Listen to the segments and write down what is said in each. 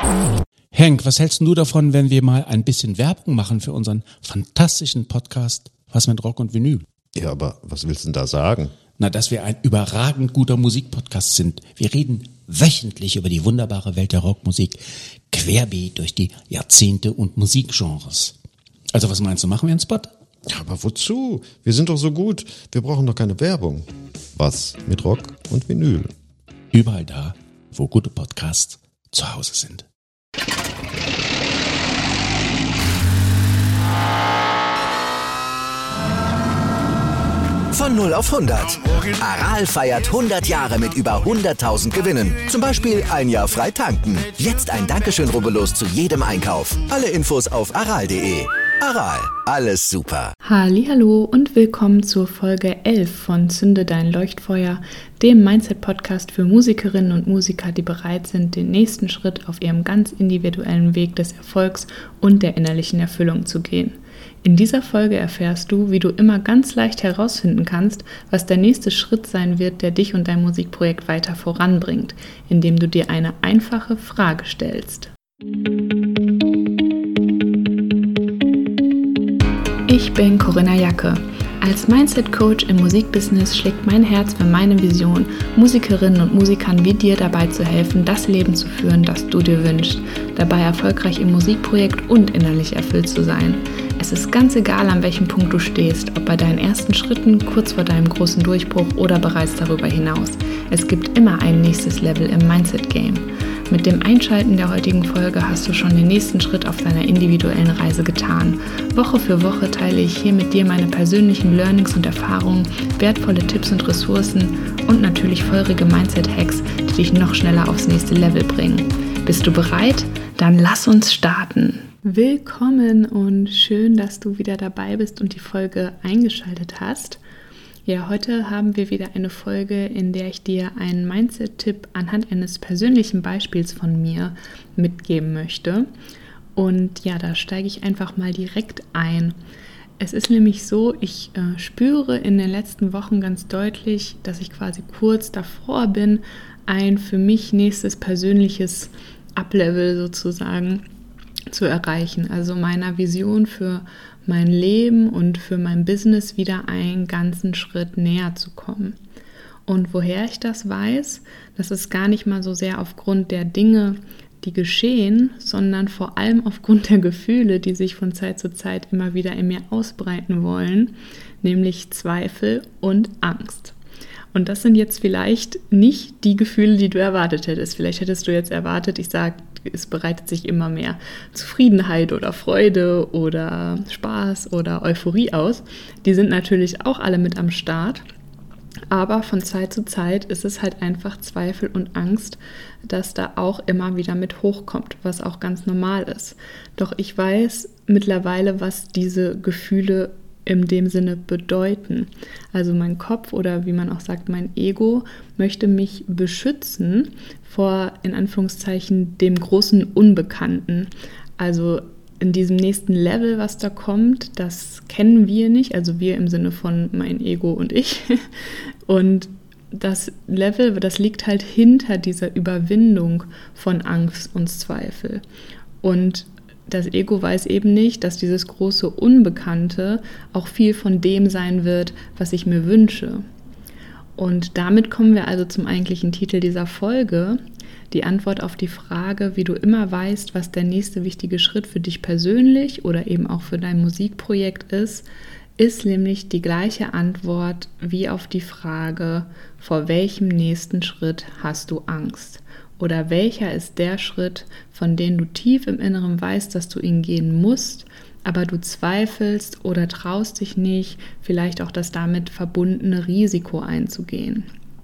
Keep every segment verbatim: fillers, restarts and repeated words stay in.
Henk, was hältst du davon, wenn wir mal ein bisschen Werbung machen für unseren fantastischen Podcast Was mit Rock und Vinyl? Ja, aber was willst du denn da sagen? Na, dass wir ein überragend guter Musikpodcast sind. Wir reden wöchentlich über die wunderbare Welt der Rockmusik, querbeet durch die Jahrzehnte und Musikgenres. Also was meinst du, machen wir einen Spot? Ja, aber wozu? Wir sind doch so gut. Wir brauchen doch keine Werbung. Was mit Rock und Vinyl? Überall da, wo gute Podcasts zu Hause sind. Von null auf hundert. Aral feiert hundert Jahre mit über hunderttausend Gewinnen. Zum Beispiel ein Jahr frei tanken. Jetzt ein Dankeschön, rubbellos zu jedem Einkauf. Alle Infos auf aral punkt de. Aral, alles super. Hallihallo und willkommen zur Folge elf von Zünde dein Leuchtfeuer, dem Mindset-Podcast für Musikerinnen und Musiker, die bereit sind, den nächsten Schritt auf ihrem ganz individuellen Weg des Erfolgs und der innerlichen Erfüllung zu gehen. In dieser Folge erfährst du, wie du immer ganz leicht herausfinden kannst, was der nächste Schritt sein wird, der dich und dein Musikprojekt weiter voranbringt, indem du dir eine einfache Frage stellst. Ich bin Corinna Jacke. Als Mindset-Coach im Musikbusiness schlägt mein Herz für meine Vision, Musikerinnen und Musikern wie dir dabei zu helfen, das Leben zu führen, das du dir wünschst, dabei erfolgreich im Musikprojekt und innerlich erfüllt zu sein. Es ist ganz egal, an welchem Punkt du stehst, ob bei deinen ersten Schritten, kurz vor deinem großen Durchbruch oder bereits darüber hinaus. Es gibt immer ein nächstes Level im Mindset-Game. Mit dem Einschalten der heutigen Folge hast du schon den nächsten Schritt auf deiner individuellen Reise getan. Woche für Woche teile ich hier mit dir meine persönlichen Learnings und Erfahrungen, wertvolle Tipps und Ressourcen und natürlich feurige Mindset-Hacks, die dich noch schneller aufs nächste Level bringen. Bist du bereit? Dann lass uns starten! Willkommen und schön, dass du wieder dabei bist und die Folge eingeschaltet hast. Ja, heute haben wir wieder eine Folge, in der ich dir einen Mindset-Tipp anhand eines persönlichen Beispiels von mir mitgeben möchte. Und ja, da steige ich einfach mal direkt ein. Es ist nämlich so, ich äh, spüre in den letzten Wochen ganz deutlich, dass ich quasi kurz davor bin, ein für mich nächstes persönliches Up-Level sozusagen zu erreichen. Also meiner Vision für mein Leben und für mein Business wieder einen ganzen Schritt näher zu kommen. Und woher ich das weiß, das ist gar nicht mal so sehr aufgrund der Dinge, die geschehen, sondern vor allem aufgrund der Gefühle, die sich von Zeit zu Zeit immer wieder in mir ausbreiten wollen, nämlich Zweifel und Angst. Und das sind jetzt vielleicht nicht die Gefühle, die du erwartet hättest. Vielleicht hättest du jetzt erwartet, ich sage, es bereitet sich immer mehr Zufriedenheit oder Freude oder Spaß oder Euphorie aus. Die sind natürlich auch alle mit am Start. Aber von Zeit zu Zeit ist es halt einfach Zweifel und Angst, dass da auch immer wieder mit hochkommt, was auch ganz normal ist. Doch ich weiß mittlerweile, was diese Gefühle in dem Sinne bedeuten. Also mein Kopf oder wie man auch sagt, mein Ego möchte mich beschützen vor, in Anführungszeichen, dem großen Unbekannten. Also in diesem nächsten Level, was da kommt, das kennen wir nicht, also wir im Sinne von mein Ego und ich. Und das Level, das liegt halt hinter dieser Überwindung von Angst und Zweifel. Und das Ego weiß eben nicht, dass dieses große Unbekannte auch viel von dem sein wird, was ich mir wünsche. Und damit kommen wir also zum eigentlichen Titel dieser Folge, die Antwort auf die Frage, wie du immer weißt, was der nächste wichtige Schritt für dich persönlich oder eben auch für dein Musikprojekt ist, ist nämlich die gleiche Antwort wie auf die Frage, vor welchem nächsten Schritt hast du Angst? Oder welcher ist der Schritt, von dem du tief im Inneren weißt, dass du ihn gehen musst, aber du zweifelst oder traust dich nicht, vielleicht auch das damit verbundene Risiko einzugehen.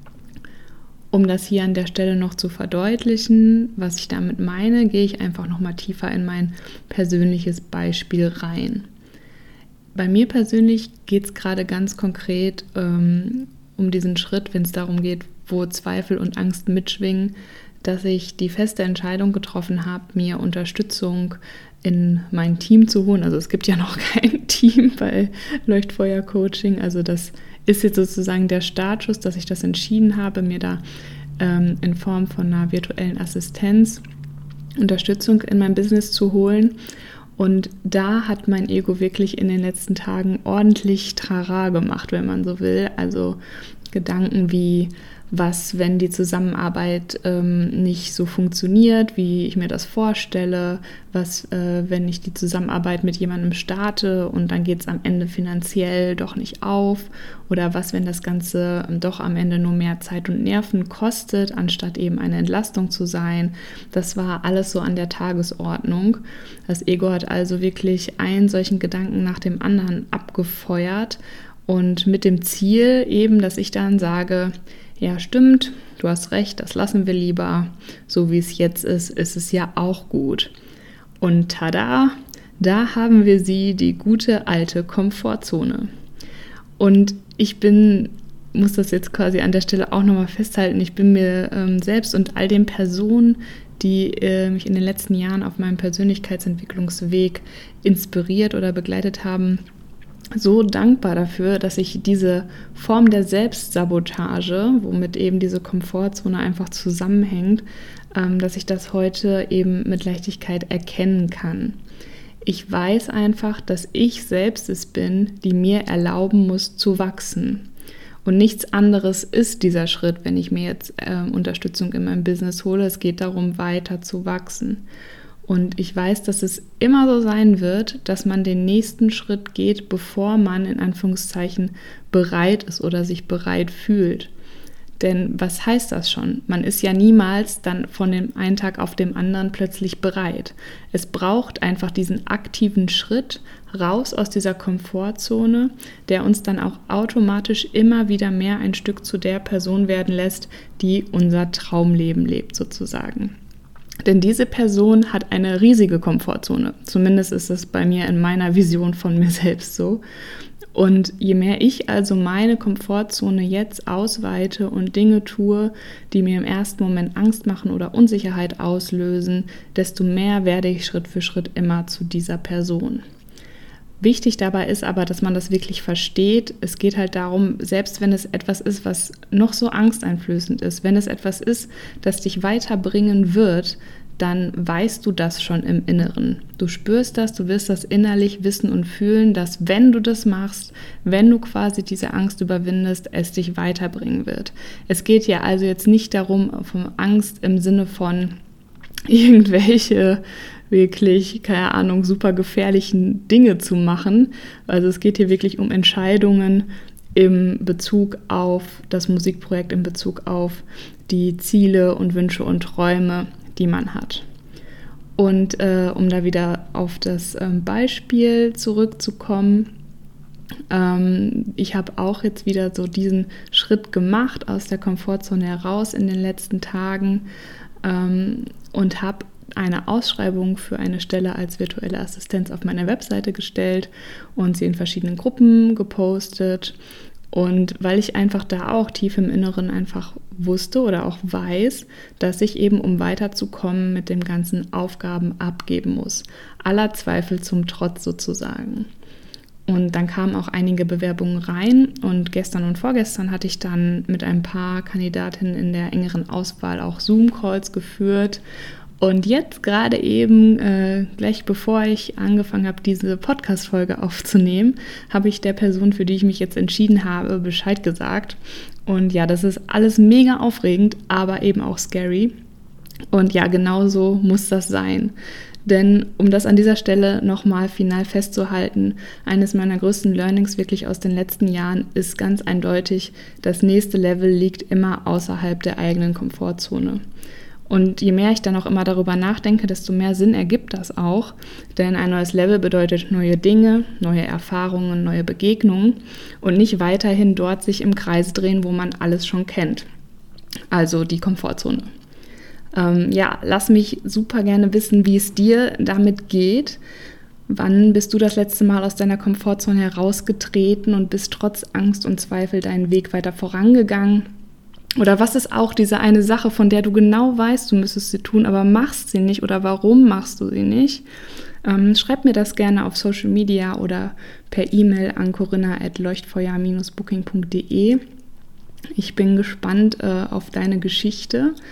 Um das hier an der Stelle noch zu verdeutlichen, was ich damit meine, gehe ich einfach nochmal tiefer in mein persönliches Beispiel rein. Bei mir persönlich geht es gerade ganz konkret ähm, um diesen Schritt, wenn es darum geht, wo Zweifel und Angst mitschwingen, dass ich die feste Entscheidung getroffen habe, mir Unterstützung in mein Team zu holen. Also es gibt ja noch kein Team bei Leuchtfeuer Coaching. Also das ist jetzt sozusagen der Startschuss, dass ich das entschieden habe, mir da ähm, in Form von einer virtuellen Assistenz Unterstützung in mein Business zu holen. Und da hat mein Ego wirklich in den letzten Tagen ordentlich Trara gemacht, wenn man so will. Also Gedanken wie, was, wenn die Zusammenarbeit ähm, nicht so funktioniert, wie ich mir das vorstelle, was, äh, wenn ich die Zusammenarbeit mit jemandem starte und dann geht es am Ende finanziell doch nicht auf, oder was, wenn das Ganze doch am Ende nur mehr Zeit und Nerven kostet, anstatt eben eine Entlastung zu sein. Das war alles so an der Tagesordnung. Das Ego hat also wirklich einen solchen Gedanken nach dem anderen abgefeuert und mit dem Ziel eben, dass ich dann sage, ja, stimmt, du hast recht, das lassen wir lieber. So wie es jetzt ist, ist es ja auch gut. Und tada, da haben wir sie, die gute alte Komfortzone. Und ich bin, muss das jetzt quasi an der Stelle auch nochmal festhalten, ich bin mir ähm, selbst und all den Personen, die äh, mich in den letzten Jahren auf meinem Persönlichkeitsentwicklungsweg inspiriert oder begleitet haben, so dankbar dafür, dass ich diese Form der Selbstsabotage, womit eben diese Komfortzone einfach zusammenhängt, ähm, dass ich das heute eben mit Leichtigkeit erkennen kann. Ich weiß einfach, dass ich selbst es bin, die mir erlauben muss zu wachsen. Und nichts anderes ist dieser Schritt, wenn ich mir jetzt äh, Unterstützung in meinem Business hole. Es geht darum, weiter zu wachsen. Und ich weiß, dass es immer so sein wird, dass man den nächsten Schritt geht, bevor man in Anführungszeichen bereit ist oder sich bereit fühlt. Denn was heißt das schon? Man ist ja niemals dann von dem einen Tag auf dem anderen plötzlich bereit. Es braucht einfach diesen aktiven Schritt raus aus dieser Komfortzone, der uns dann auch automatisch immer wieder mehr ein Stück zu der Person werden lässt, die unser Traumleben lebt sozusagen. Denn diese Person hat eine riesige Komfortzone. Zumindest ist es bei mir in meiner Vision von mir selbst so. Und je mehr ich also meine Komfortzone jetzt ausweite und Dinge tue, die mir im ersten Moment Angst machen oder Unsicherheit auslösen, desto mehr werde ich Schritt für Schritt immer zu dieser Person. Wichtig dabei ist aber, dass man das wirklich versteht. Es geht halt darum, selbst wenn es etwas ist, was noch so angsteinflößend ist, wenn es etwas ist, das dich weiterbringen wird, dann weißt du das schon im Inneren. Du spürst das, du wirst das innerlich wissen und fühlen, dass wenn du das machst, wenn du quasi diese Angst überwindest, es dich weiterbringen wird. Es geht ja also jetzt nicht darum, von Angst im Sinne von irgendwelche wirklich, keine Ahnung, super gefährlichen Dinge zu machen. Also es geht hier wirklich um Entscheidungen im Bezug auf das Musikprojekt, in Bezug auf die Ziele und Wünsche und Träume, die man hat. Und äh, um da wieder auf das ähm, Beispiel zurückzukommen, ähm, ich habe auch jetzt wieder so diesen Schritt gemacht aus der Komfortzone heraus in den letzten Tagen ähm, und habe eine Ausschreibung für eine Stelle als virtuelle Assistenz auf meine Webseite gestellt und sie in verschiedenen Gruppen gepostet. Und weil ich einfach da auch tief im Inneren einfach wusste oder auch weiß, dass ich eben, um weiterzukommen, mit dem ganzen Aufgaben abgeben muss. Aller Zweifel zum Trotz sozusagen. Und dann kamen auch einige Bewerbungen rein und gestern und vorgestern hatte ich dann mit ein paar Kandidatinnen in der engeren Auswahl auch Zoom-Calls geführt. Und jetzt gerade eben, äh, gleich bevor ich angefangen habe, diese Podcast-Folge aufzunehmen, habe ich der Person, für die ich mich jetzt entschieden habe, Bescheid gesagt. Und ja, das ist alles mega aufregend, aber eben auch scary. Und ja, genau so muss das sein. Denn um das an dieser Stelle nochmal final festzuhalten, eines meiner größten Learnings wirklich aus den letzten Jahren ist ganz eindeutig, das nächste Level liegt immer außerhalb der eigenen Komfortzone. Und je mehr ich dann auch immer darüber nachdenke, desto mehr Sinn ergibt das auch. Denn ein neues Level bedeutet neue Dinge, neue Erfahrungen, neue Begegnungen und nicht weiterhin dort sich im Kreis drehen, wo man alles schon kennt. Also die Komfortzone. Ähm, ja, lass mich super gerne wissen, wie es dir damit geht. Wann bist du das letzte Mal aus deiner Komfortzone herausgetreten und bist trotz Angst und Zweifel deinen Weg weiter vorangegangen? Oder was ist auch diese eine Sache, von der du genau weißt, du müsstest sie tun, aber machst sie nicht oder warum machst du sie nicht? Ähm, schreib mir das gerne auf Social Media oder per E-Mail an corinna at leuchtfeuer Bindestrich booking punkt de. Ich bin gespannt äh, auf deine Geschichte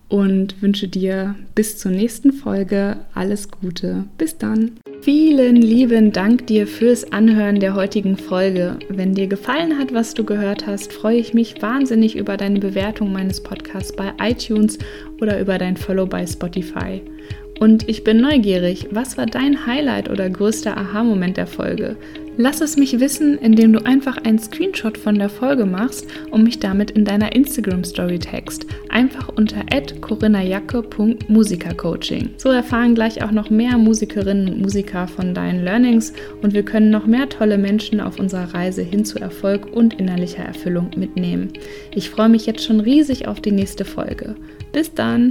und wünsche dir bis zur nächsten Folge alles Gute. Bis dann. Vielen lieben Dank dir fürs Anhören der heutigen Folge. Wenn dir gefallen hat, was du gehört hast, freue ich mich wahnsinnig über deine Bewertung meines Podcasts bei iTunes oder über dein Follow bei Spotify. Und ich bin neugierig, was war dein Highlight oder größter Aha-Moment der Folge? Lass es mich wissen, indem du einfach einen Screenshot von der Folge machst und mich damit in deiner Instagram-Story tagst. Einfach unter at corinna-jacke punkt musikercoaching. So erfahren gleich auch noch mehr Musikerinnen und Musiker von deinen Learnings und wir können noch mehr tolle Menschen auf unserer Reise hin zu Erfolg und innerlicher Erfüllung mitnehmen. Ich freue mich jetzt schon riesig auf die nächste Folge. Bis dann!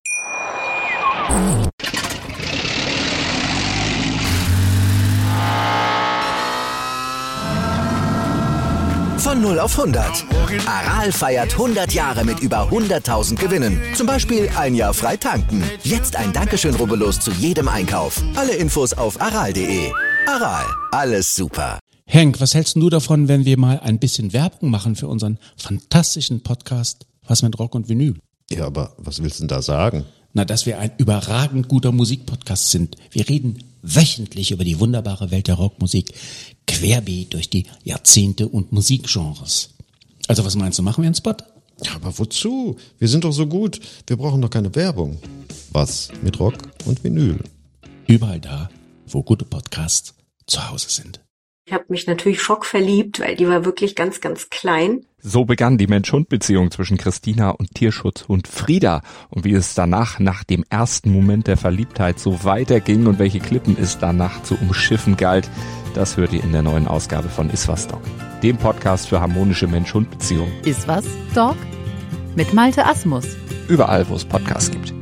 Von null auf hundert. Aral feiert hundert Jahre mit über hunderttausend Gewinnen. Zum Beispiel ein Jahr frei tanken. Jetzt ein Dankeschön, rubbellos zu jedem Einkauf. Alle Infos auf aral punkt de. Aral, alles super. Henk, was hältst du davon, wenn wir mal ein bisschen Werbung machen für unseren fantastischen Podcast Was mit Rock und Vinyl? Ja, aber was willst du denn da sagen? Na, dass wir ein überragend guter Musikpodcast sind. Wir reden wöchentlich über die wunderbare Welt der Rockmusik, querbeet durch die Jahrzehnte und Musikgenres. Also was meinst du, machen wir einen Spot? Ja, aber wozu? Wir sind doch so gut. Wir brauchen doch keine Werbung. Was mit Rock und Vinyl? Überall da, wo gute Podcasts zu Hause sind. Ich habe mich natürlich schockverliebt, weil die war wirklich ganz, ganz klein. So begann die Mensch-Hund-Beziehung zwischen Christina und Tierschutzhund Frieda. Und wie es danach, nach dem ersten Moment der Verliebtheit, so weiterging und welche Klippen es danach zu umschiffen galt, das hört ihr in der neuen Ausgabe von Iswas Dog, dem Podcast für harmonische Mensch-Hund-Beziehungen. Iswas Dog mit Malte Asmus. Überall, wo es Podcasts gibt.